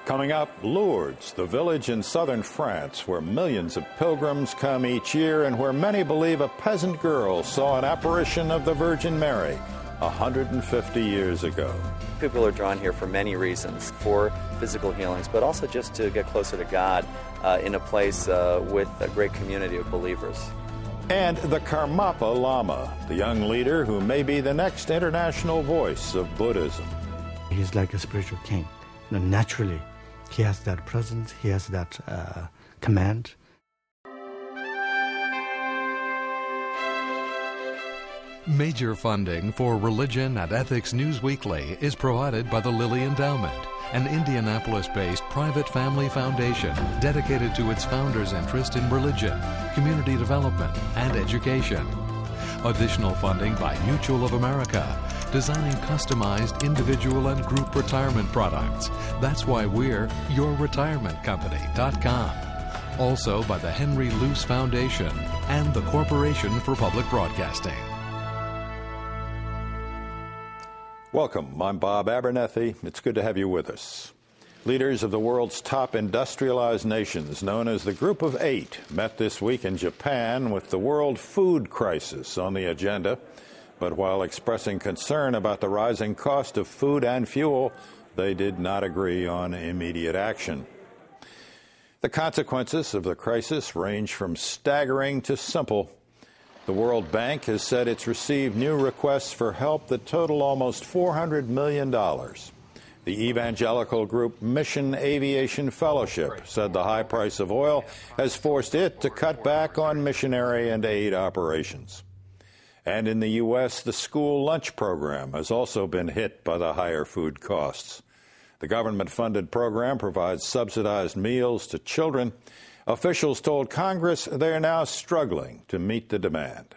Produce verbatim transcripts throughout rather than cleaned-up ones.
Coming up, Lourdes, the village in southern France where millions of pilgrims come each year and where many believe a peasant girl saw an apparition of the Virgin Mary one hundred fifty years ago. People are drawn here for many reasons, for physical healings, but also just to get closer to God uh, in a place uh, with a great community of believers. And the Karmapa Lama, the young leader who may be the next international voice of Buddhism. He's like a spiritual king. You know, naturally, he has that presence, he has that uh, command. Major funding for Religion and Ethics News Weekly is provided by the Lilly Endowment, an Indianapolis-based private family foundation dedicated to its founders' interest in religion, community development, and education. Additional funding by Mutual of America, designing customized individual and group retirement products. That's why we're your retirement company dot com. Also by the Henry Luce Foundation and the Corporation for Public Broadcasting. Welcome. I'm Bob Abernethy. It's good to have you with us. Leaders of the world's top industrialized nations, known as the Group of Eight, met this week in Japan with the world food crisis on the agenda. But while expressing concern about the rising cost of food and fuel, they did not agree on immediate action. The consequences of the crisis range from staggering to simple. The World Bank has said it's received new requests for help that total almost four hundred million dollars. The evangelical group Mission Aviation Fellowship said the high price of oil has forced it to cut back on missionary and aid operations. And in the U S, the school lunch program has also been hit by the higher food costs. The government-funded program provides subsidized meals to children. Officials told Congress they are now struggling to meet the demand.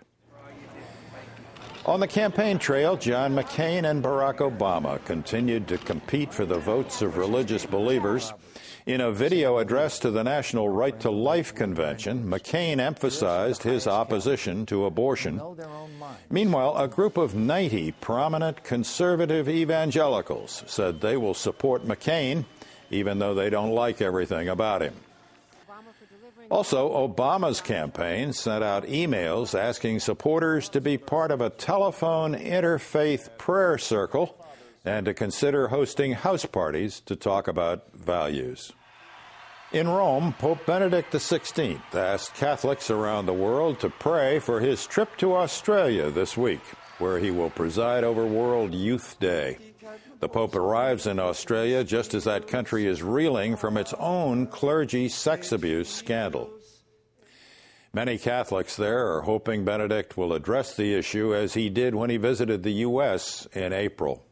On the campaign trail, John McCain and Barack Obama continued to compete for the votes of religious believers. In a video address to the National Right to Life Convention, McCain emphasized his opposition to abortion. Meanwhile, a group of ninety prominent conservative evangelicals said they will support McCain, even though they don't like everything about him. Also, Obama's campaign sent out emails asking supporters to be part of a telephone interfaith prayer circle and to consider hosting house parties to talk about values. In Rome, Pope Benedict the sixteenth asked Catholics around the world to pray for his trip to Australia this week, where he will preside over World Youth Day. The Pope arrives in Australia just as that country is reeling from its own clergy sex abuse scandal. Many Catholics there are hoping Benedict will address the issue as he did when he visited the U S in April.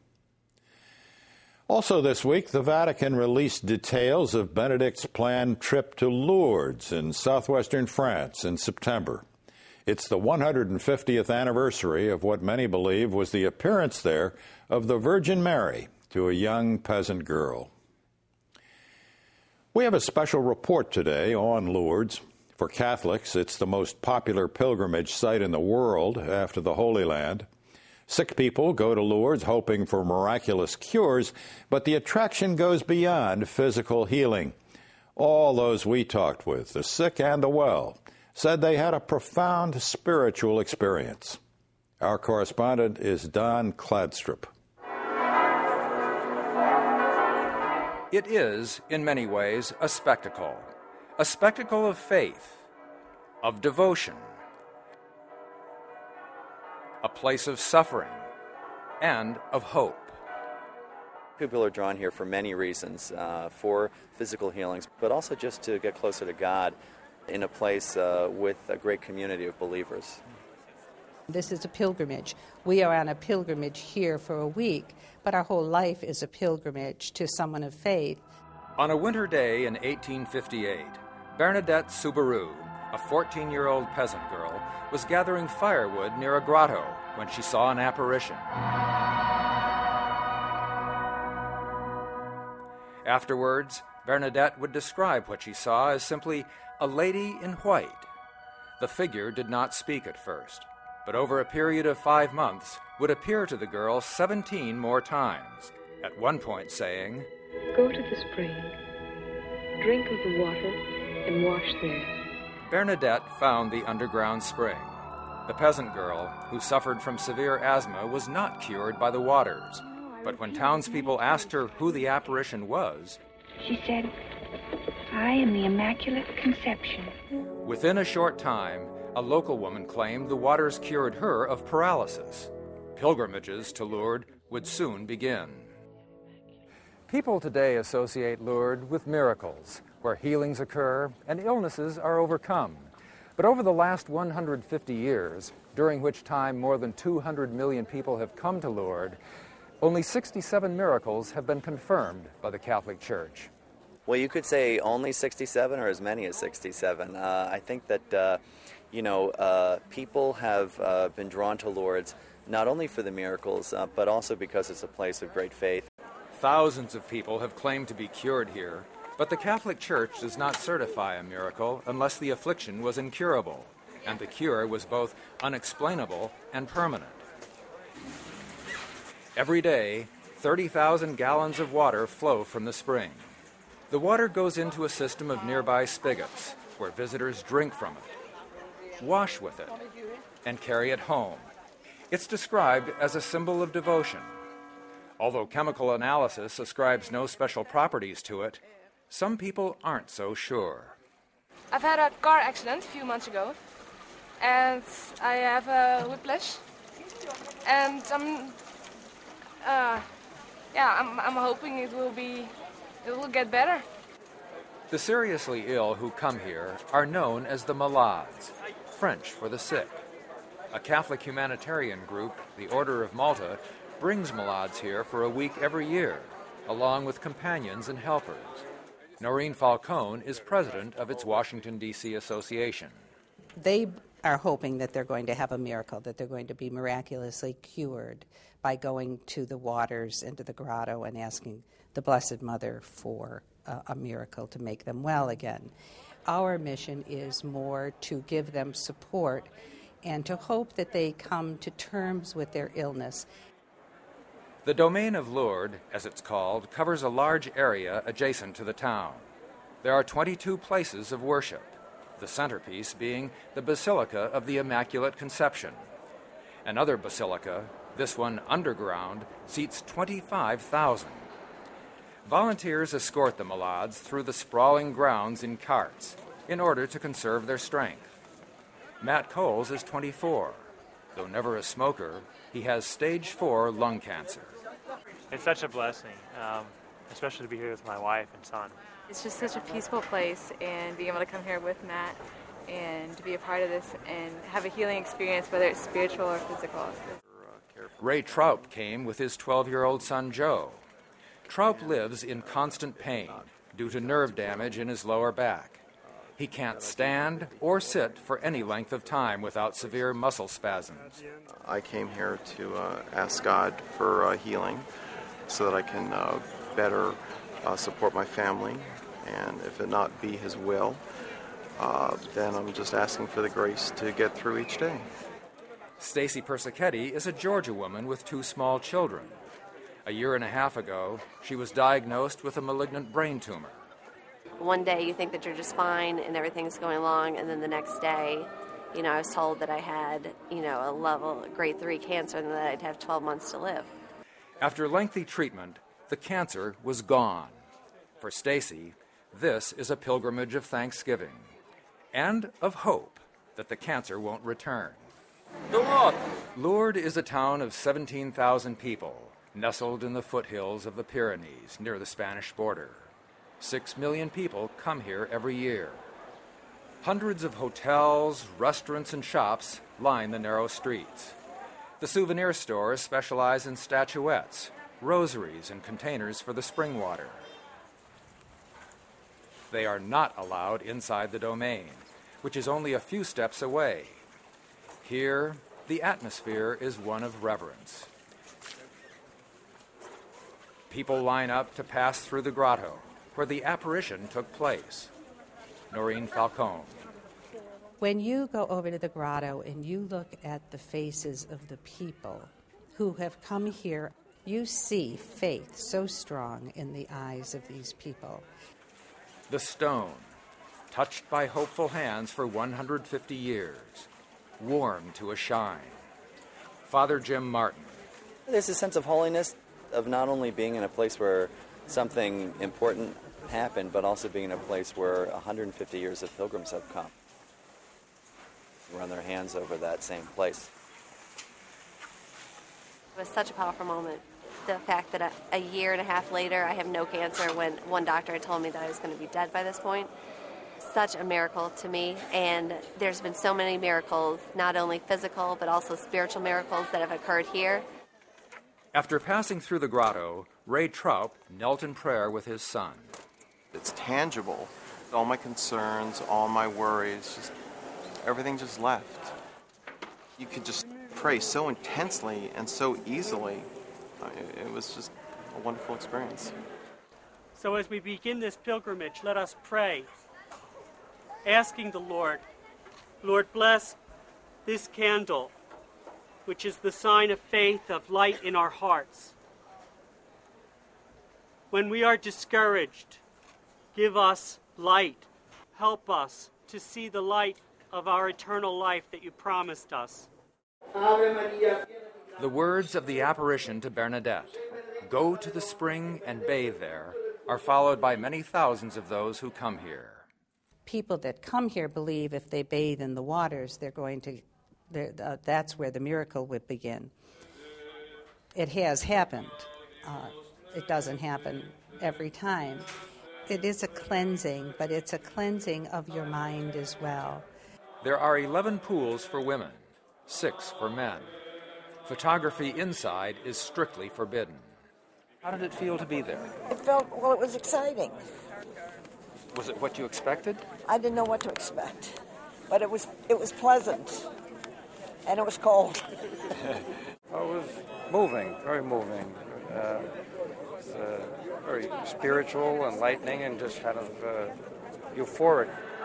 Also this week, the Vatican released details of Benedict's planned trip to Lourdes in southwestern France in September. It's the one hundred fiftieth anniversary of what many believe was the appearance there of the Virgin Mary to a young peasant girl. We have a special report today on Lourdes. For Catholics, it's the most popular pilgrimage site in the world after the Holy Land. Sick people go to Lourdes hoping for miraculous cures, but the attraction goes beyond physical healing. All those we talked with, the sick and the well, said they had a profound spiritual experience. Our correspondent is Don Kladstrup. It is, in many ways, a spectacle. A spectacle of faith, of devotion, a place of suffering, and of hope. People are drawn here for many reasons, uh, for physical healings, but also just to get closer to God in a place uh, with a great community of believers. This is a pilgrimage. We are on a pilgrimage here for a week, but our whole life is a pilgrimage to someone of faith. On a winter day in eighteen fifty-eight, Bernadette Subaru, a fourteen-year-old peasant girl, was gathering firewood near a grotto when she saw an apparition. Afterwards, Bernadette would describe what she saw as simply a lady in white. The figure did not speak at first, but over a period of five months would appear to the girl seventeen more times, at one point saying, "Go to the spring drink of the water and wash there. Bernadette found the underground spring. The peasant girl, who suffered from severe asthma, was not cured by the waters. But when townspeople asked her who the apparition was, she said, "I am the Immaculate Conception." Within a short time, a local woman claimed the waters cured her of paralysis. Pilgrimages to Lourdes would soon begin. People today associate Lourdes with miracles, where healings occur and illnesses are overcome. But over the last one hundred fifty years, during which time more than two hundred million people have come to Lourdes, only sixty-seven miracles have been confirmed by the Catholic Church. Well, you could say only sixty-seven or as many as sixty-seven. Uh, I think that, uh, you know, uh, people have uh, been drawn to Lourdes not only for the miracles, uh, but also because it's a place of great faith. Thousands of people have claimed to be cured here, but the Catholic Church does not certify a miracle unless the affliction was incurable, and the cure was both unexplainable and permanent. Every day, thirty thousand gallons of water flow from the spring. The water goes into a system of nearby spigots, where visitors drink from it, wash with it, and carry it home. It's described as a symbol of devotion. Although chemical analysis ascribes no special properties to it, some people aren't so sure. I've had a car accident a few months ago, and I have a whiplash, and I'm, uh, yeah, I'm, I'm hoping it will be, it will get better. The seriously ill who come here are known as the malades, French for the sick. A Catholic humanitarian group, the Order of Malta, brings malades here for a week every year, along with companions and helpers. Noreen Falcone is president of its Washington, D C association. They are hoping that they're going to have a miracle, that they're going to be miraculously cured by going to the waters and to the grotto and asking the Blessed Mother for a, a miracle to make them well again. Our mission is more to give them support and to hope that they come to terms with their illness. The Domain of Lourdes, as it's called, covers a large area adjacent to the town. There are twenty-two places of worship, the centerpiece being the Basilica of the Immaculate Conception. Another basilica, this one underground, seats twenty-five thousand. Volunteers escort the malades through the sprawling grounds in carts in order to conserve their strength. Matt Coles is twenty-four. Though never a smoker, he has stage four lung cancer. It's such a blessing, um, especially to be here with my wife and son. It's just such a peaceful place, and being able to come here with Matt and to be a part of this and have a healing experience, whether it's spiritual or physical. Ray Traup came with his twelve-year-old son, Joe. Traup lives in constant pain due to nerve damage in his lower back. He can't stand or sit for any length of time without severe muscle spasms. I came here to uh, ask God for uh, healing so that I can uh, better uh, support my family, and if it not be His will, uh, then I'm just asking for the grace to get through each day. Stacy Persichetti is a Georgia woman with two small children. A year and a half ago, she was diagnosed with a malignant brain tumor. One day you think that you're just fine and everything's going along, and then the next day, you know, I was told that I had, you know, a level grade three cancer and that I'd have twelve months to live. After lengthy treatment, the cancer was gone. For Stacy, this is a pilgrimage of thanksgiving and of hope that the cancer won't return. Lourdes is a town of seventeen thousand people, nestled in the foothills of the Pyrenees near the Spanish border. Six million people come here every year. Hundreds of hotels, restaurants, and shops line the narrow streets. The souvenir stores specialize in statuettes, rosaries, and containers for the spring water. They are not allowed inside the domain, which is only a few steps away. Here, the atmosphere is one of reverence. People line up to pass through the grotto, where the apparition took place. Noreen Falcone. When you go over to the grotto and you look at the faces of the people who have come here, you see faith so strong in the eyes of these people. The stone, touched by hopeful hands for one hundred fifty years, warmed to a shine. Father Jim Martin. There's a sense of holiness of not only being in a place where something important happened, but also being in a place where one hundred fifty years of pilgrims have come. Run their hands over that same place. It was such a powerful moment. The fact that a, a year and a half later I have no cancer when one doctor had told me that I was going to be dead by this point. Such a miracle to me, and there's been so many miracles, not only physical but also spiritual miracles that have occurred here. After passing through the grotto, Ray Troup knelt in prayer with his son. It's tangible. All my concerns, all my worries, just everything just left. You could just pray so intensely and so easily. It was just a wonderful experience. So as we begin this pilgrimage, let us pray, asking the Lord, Lord, bless this candle, which is the sign of faith, of light in our hearts. When we are discouraged, give us light. Help us to see the light of our eternal life that you promised us. The words of the apparition to Bernadette, "Go to the spring and bathe there," are followed by many thousands of those who come here. People that come here believe if they bathe in the waters, they're going to, they're, uh, that's where the miracle would begin. It has happened. Uh, it doesn't happen every time. It is a cleansing, but it's a cleansing of your mind as well. There are eleven pools for women, six for men. Photography inside is strictly forbidden. How did it feel to be there? It felt, well, it was exciting. Was it what you expected? I didn't know what to expect, but it was it was pleasant, and it was cold. It was moving, very moving. Uh, it's, uh, very spiritual, enlightening, and just kind of uh, euphoric.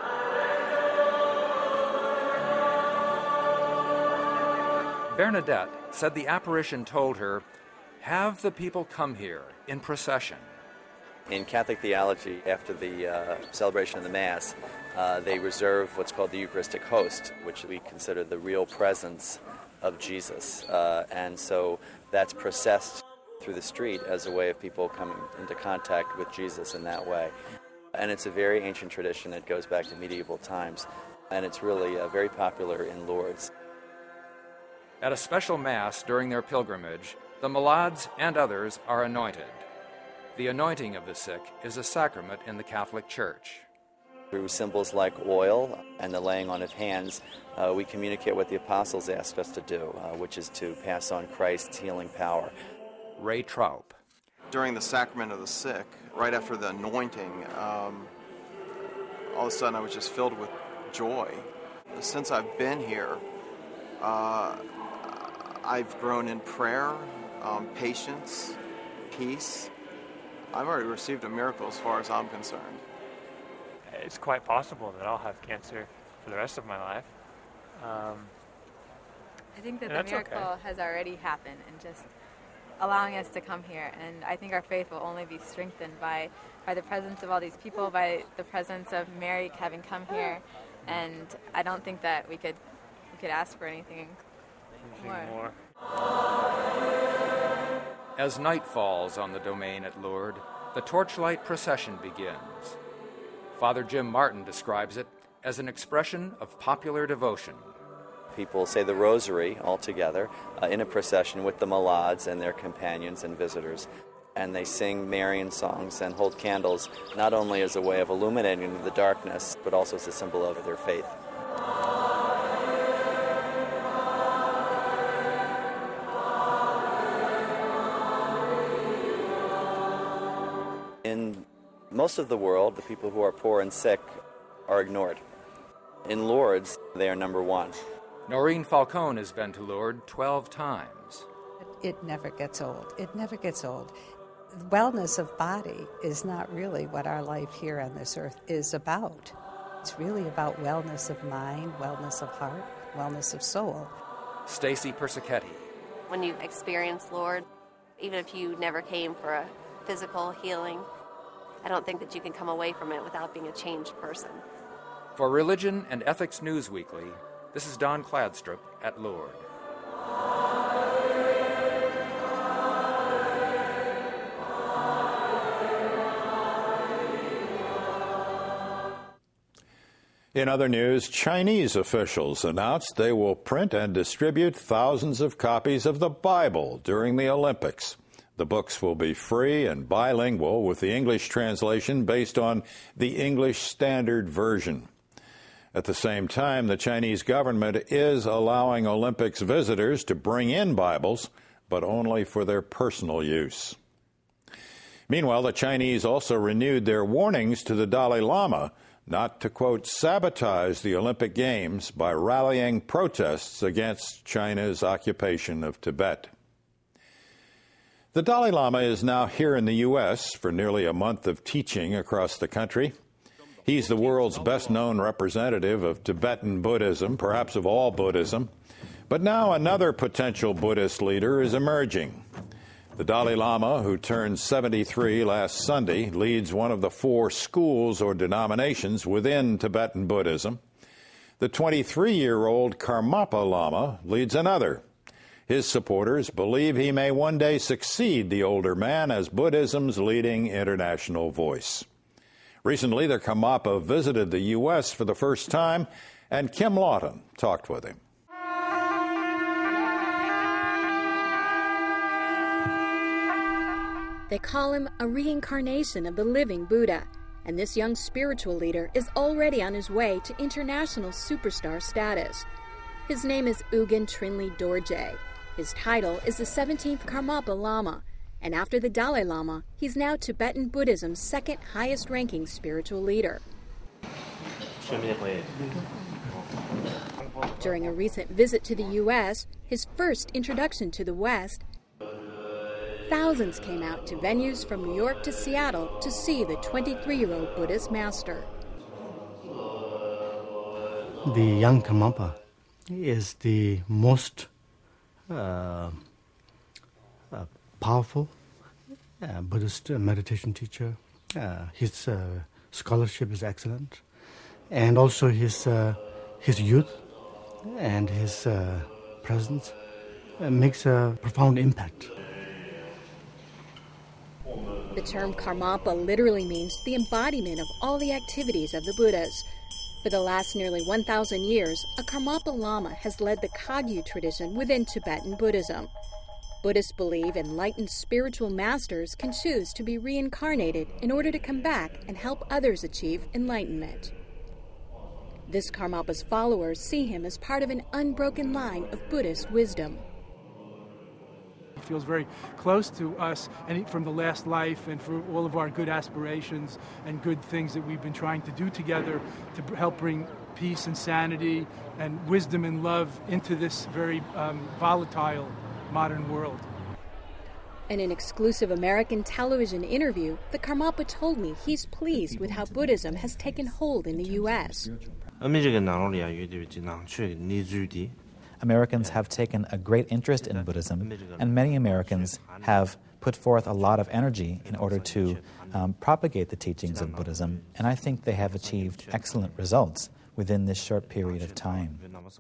Bernadette said the apparition told her, "Have the people come here in procession." In Catholic theology, after the uh, celebration of the Mass, uh, they reserve what's called the Eucharistic host, which we consider the real presence of Jesus. Uh, and so that's processed through the street as a way of people coming into contact with Jesus in that way. And it's a very ancient tradition. It goes back to medieval times, and it's really uh, very popular in Lourdes. At a special Mass during their pilgrimage, the Malades and others are anointed. The anointing of the sick is a sacrament in the Catholic Church. Through symbols like oil and the laying on of hands, uh, we communicate what the apostles asked us to do, uh, which is to pass on Christ's healing power. Ray Troup. During the sacrament of the sick, right after the anointing, um, all of a sudden I was just filled with joy. Since I've been here, uh, I've grown in prayer, um, patience, peace. I've already received a miracle as far as I'm concerned. It's quite possible that I'll have cancer for the rest of my life. Um, I think that and the miracle okay. has already happened, and just allowing us to come here. And I think our faith will only be strengthened by, by the presence of all these people, by the presence of Mary having come here. And I don't think that we could we could ask for anything more. more. As night falls on the domain at Lourdes, the torchlight procession begins. Father Jim Martin describes it as an expression of popular devotion. People say the rosary all together uh, in a procession with the Malades and their companions and visitors. And they sing Marian songs and hold candles, not only as a way of illuminating the darkness, but also as a symbol of their faith. In most of the world, the people who are poor and sick are ignored. In Lourdes, they are number one. Noreen Falcone has been to Lourdes twelve times. It never gets old. It never gets old. Wellness of body is not really what our life here on this earth is about. It's really about wellness of mind, wellness of heart, wellness of soul. Stacy Persichetti. When you experience Lord, even if you never came for a physical healing, I don't think that you can come away from it without being a changed person. For Religion and Ethics News Weekly, this is Don Kladstrup at Lourdes. In other news, Chinese officials announced they will print and distribute thousands of copies of the Bible during the Olympics. The books will be free and bilingual, with the English translation based on the English Standard Version. At the same time, the Chinese government is allowing Olympics visitors to bring in Bibles, but only for their personal use. Meanwhile, the Chinese also renewed their warnings to the Dalai Lama not to, quote, sabotage the Olympic Games by rallying protests against China's occupation of Tibet. The Dalai Lama is now here in the U S for nearly a month of teaching across the country. He's the world's best-known representative of Tibetan Buddhism, perhaps of all Buddhism. But now another potential Buddhist leader is emerging. The Dalai Lama, who turned seventy-three last Sunday, leads one of the four schools or denominations within Tibetan Buddhism. The twenty-three-year-old Karmapa Lama leads another. His supporters believe he may one day succeed the older man as Buddhism's leading international voice. Recently, the Karmapa visited the U S for the first time, and Kim Lawton talked with him. They call him a reincarnation of the living Buddha, and this young spiritual leader is already on his way to international superstar status. His name is Ugyen Trinley Dorje. His title is the seventeenth Karmapa Lama, and after the Dalai Lama, he's now Tibetan Buddhism's second highest-ranking spiritual leader. During a recent visit to the U S, his first introduction to the West, thousands came out to venues from New York to Seattle to see the twenty-three-year-old Buddhist master. The young Karmapa is the most uh, uh, powerful uh, Buddhist meditation teacher. Uh, his uh, scholarship is excellent, and also his uh, his youth and his uh, presence uh, makes a profound impact. The term Karmapa literally means the embodiment of all the activities of the Buddhas. For the last nearly one thousand years, a Karmapa Lama has led the Kagyu tradition within Tibetan Buddhism. Buddhists believe enlightened spiritual masters can choose to be reincarnated in order to come back and help others achieve enlightenment. This Karmapa's followers see him as part of an unbroken line of Buddhist wisdom. He feels very close to us and from the last life and for all of our good aspirations and good things that we've been trying to do together to help bring peace and sanity and wisdom and love into this very um, volatile modern world. In an exclusive American television interview, the Karmapa told me he's pleased with how Buddhism has taken hold in the U S. Americans have taken a great interest in Buddhism, and many Americans have put forth a lot of energy in order to um, propagate the teachings of Buddhism, and I think they have achieved excellent results within this short period of time.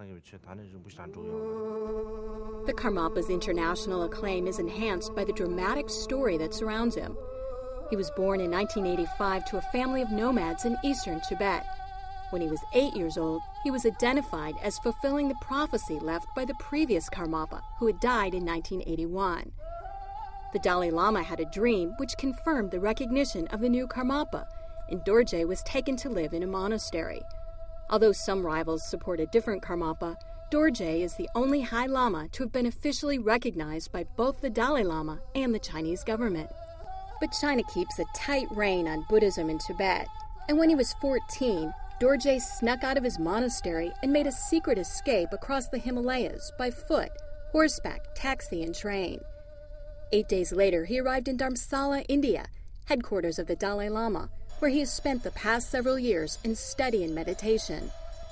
The Karmapa's international acclaim is enhanced by the dramatic story that surrounds him. He was born in nineteen eighty-five to a family of nomads in eastern Tibet. When he was eight years old, he was identified as fulfilling the prophecy left by the previous Karmapa, who had died in nineteen eighty-one. The Dalai Lama had a dream which confirmed the recognition of the new Karmapa, and Dorje was taken to live in a monastery. Although some rivals support a different Karmapa, Dorje is the only High Lama to have been officially recognized by both the Dalai Lama and the Chinese government. But China keeps a tight rein on Buddhism in Tibet, and when he was fourteen, Dorje snuck out of his monastery and made a secret escape across the Himalayas by foot, horseback, taxi, and train. Eight days later, he arrived in Dharamsala, India, headquarters of the Dalai Lama, where he has spent the past several years in study and meditation.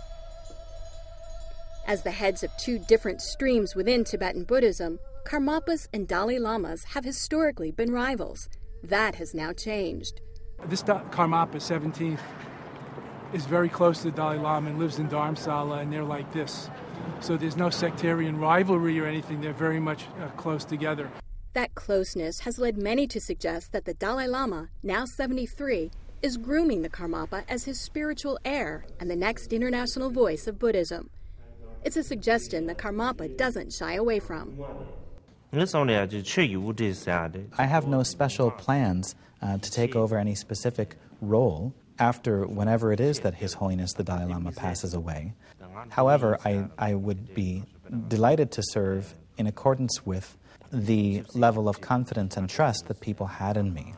As the heads of two different streams within Tibetan Buddhism, Karmapas and Dalai Lamas have historically been rivals. That has now changed. This Karmapa, seventeenth, is very close to the Dalai Lama and lives in Dharamsala, and they're like this. So there's no sectarian rivalry or anything. They're very much uh, close together. That closeness has led many to suggest that the Dalai Lama, now seventy-three, is grooming the Karmapa as his spiritual heir and the next international voice of Buddhism. It's a suggestion the Karmapa doesn't shy away from. I have no special plans uh, to take over any specific role after whenever it is that His Holiness the Dalai Lama passes away. However, I, I would be delighted to serve in accordance with the level of confidence and trust that people had in me.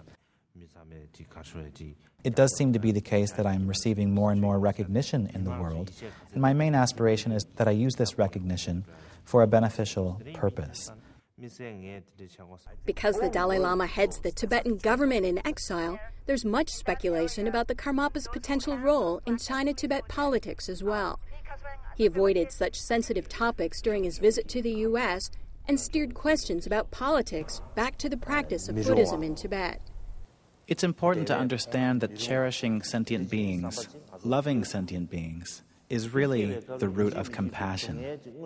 It does seem to be the case that I'm receiving more and more recognition in the world, and my main aspiration is that I use this recognition for a beneficial purpose. Because the Dalai Lama heads the Tibetan government in exile, there's much speculation about the Karmapa's potential role in China-Tibet politics as well. He avoided such sensitive topics during his visit to the U S and steered questions about politics back to the practice of Buddhism in Tibet. It's important to understand that cherishing sentient beings, loving sentient beings, is really the root of compassion.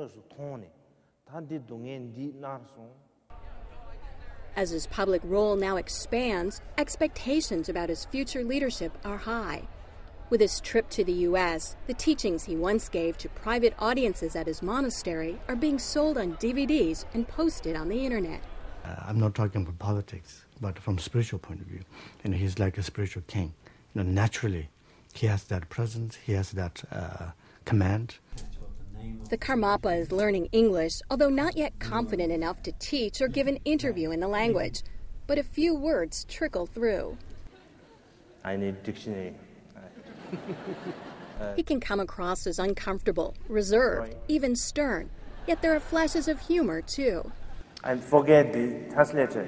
As his public role now expands, expectations about his future leadership are high. With his trip to the U S, the teachings he once gave to private audiences at his monastery are being sold on D V Ds and posted on the internet. Uh, I'm not talking about politics, but from a spiritual point of view. You know, he's like a spiritual king. You know, naturally, he has that presence, he has that uh, command. The Karmapa is learning English, although not yet confident enough to teach or give an interview in the language. But a few words trickle through. I need dictionary. He can come across as uncomfortable, reserved, even stern. Yet there are flashes of humor, too. I forget the translator.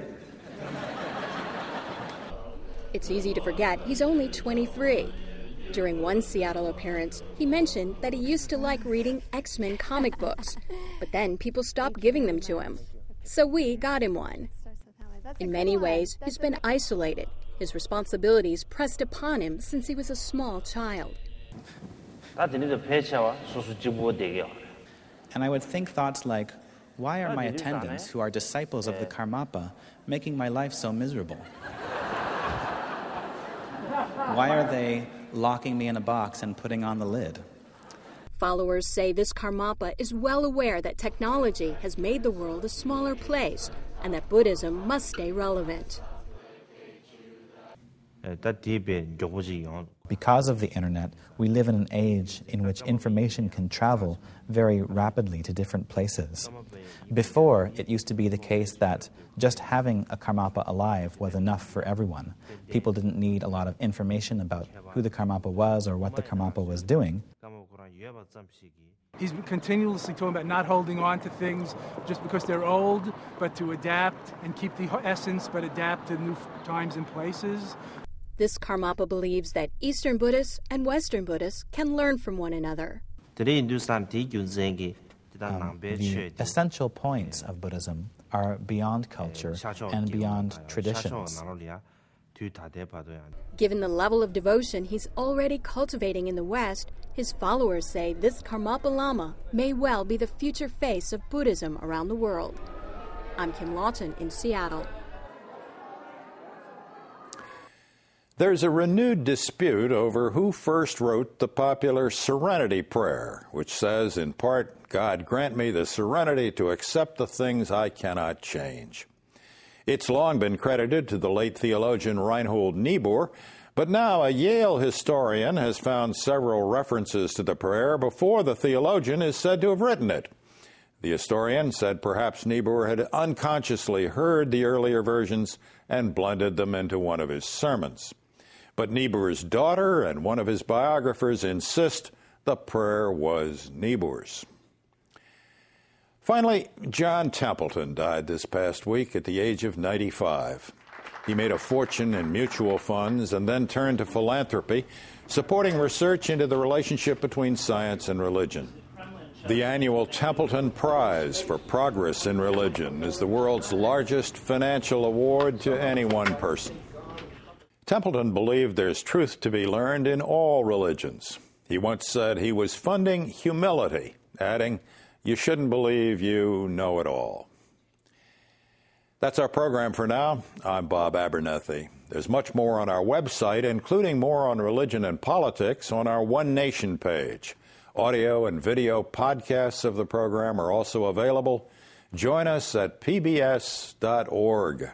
It's easy to forget he's only twenty-three. During one Seattle appearance, he mentioned that he used to like reading X-Men comic books, but then people stopped giving them to him. So we got him one. In many ways, he's been isolated, his responsibilities pressed upon him since he was a small child. And I would think thoughts like, why are my attendants, who are disciples of the Karmapa, making my life so miserable? Why are they locking me in a box and putting on the lid? Followers say this Karmapa is well aware that technology has made the world a smaller place and that Buddhism must stay relevant. Because of the internet, we live in an age in which information can travel very rapidly to different places. Before, it used to be the case that just having a Karmapa alive was enough for everyone. People didn't need a lot of information about who the Karmapa was or what the Karmapa was doing. He's continuously talking about not holding on to things just because they're old, but to adapt and keep the essence, but adapt to new times and places. This Karmapa believes that Eastern Buddhists and Western Buddhists can learn from one another. Um, the essential points of Buddhism are beyond culture and beyond traditions. Given the level of devotion he's already cultivating in the West, his followers say this Karmapa Lama may well be the future face of Buddhism around the world. I'm Kim Lawton in Seattle. There's a renewed dispute over who first wrote the popular Serenity Prayer, which says, in part, God grant me the serenity to accept the things I cannot change. It's long been credited to the late theologian Reinhold Niebuhr, but now a Yale historian has found several references to the prayer before the theologian is said to have written it. The historian said perhaps Niebuhr had unconsciously heard the earlier versions and blended them into one of his sermons. But Niebuhr's daughter and one of his biographers insist the prayer was Niebuhr's. Finally, John Templeton died this past week at the age of ninety-five. He made a fortune in mutual funds and then turned to philanthropy, supporting research into the relationship between science and religion. The annual Templeton Prize for Progress in Religion is the world's largest financial award to any one person. Templeton believed there's truth to be learned in all religions. He once said he was funding humility, adding, "You shouldn't believe you know it all." That's our program for now. I'm Bob Abernethy. There's much more on our website, including more on religion and politics on our One Nation page. Audio and video podcasts of the program are also available. Join us at P B S dot org.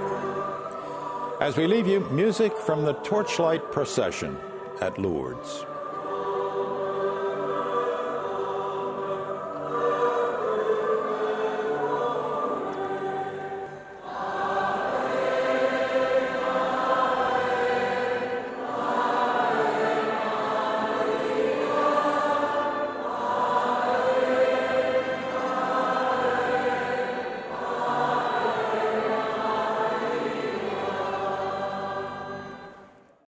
As we leave you, music from the Torchlight Procession at Lourdes.